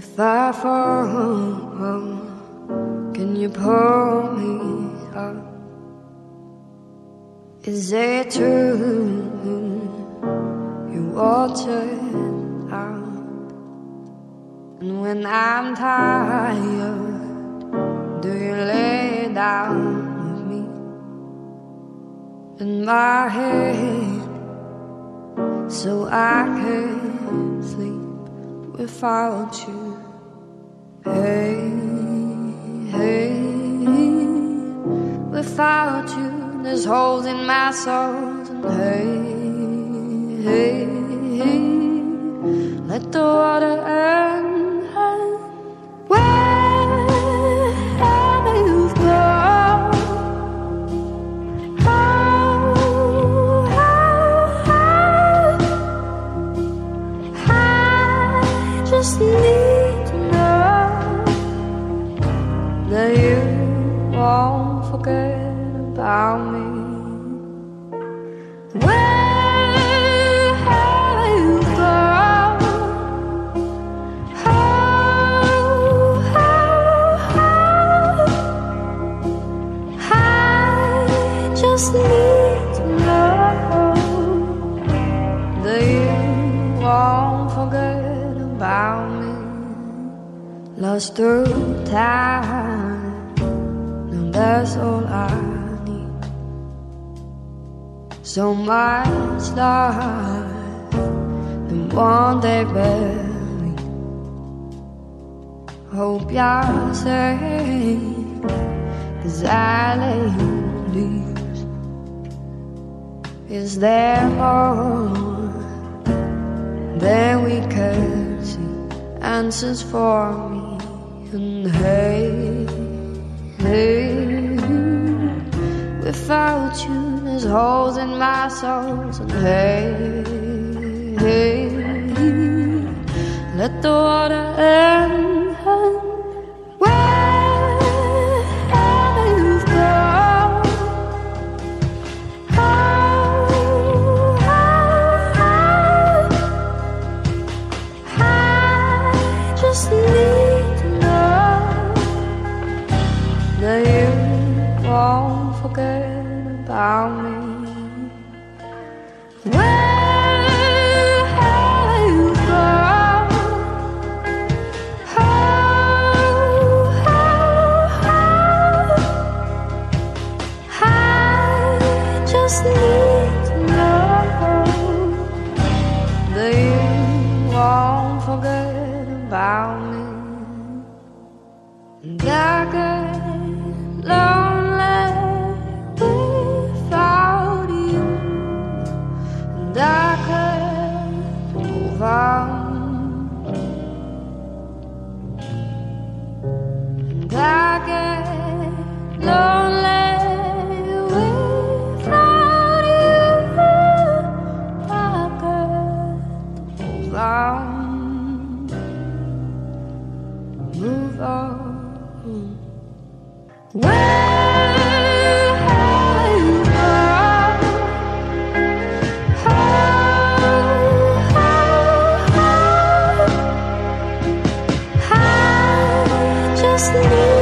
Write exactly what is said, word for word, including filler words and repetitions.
If I fall, can you pull me up? Is it true you watered out? And when I'm tired, do you lay down with me in my head, so I can sleep without you? Hey, hey, without you there's holes in my soul. And hey, hey, hey, let the water end. Where have you gone? Oh, oh, oh, I just need to know that you won't forget about me. Where have you gone? Oh, oh, oh, I just need to know that you won't forget about me. Lost through time, now that's all I need. So much life, the one they buried. Hope you're safe, 'cause I lay leaves. Is there more than we can see? Answers for me. And hey, hey, without you there's holes in my soul. And hey, hey, let the water end. Where have you gone? Oh, oh, oh, I just need to know that you won't forget about me. Where have you gone? Oh, oh, oh, I just need to know that you won't forget about me. And I get lonely without you, and I can't move on. And I get lonely without you, I can't move on. Move on. Where have you gone? Oh, oh, oh, I just need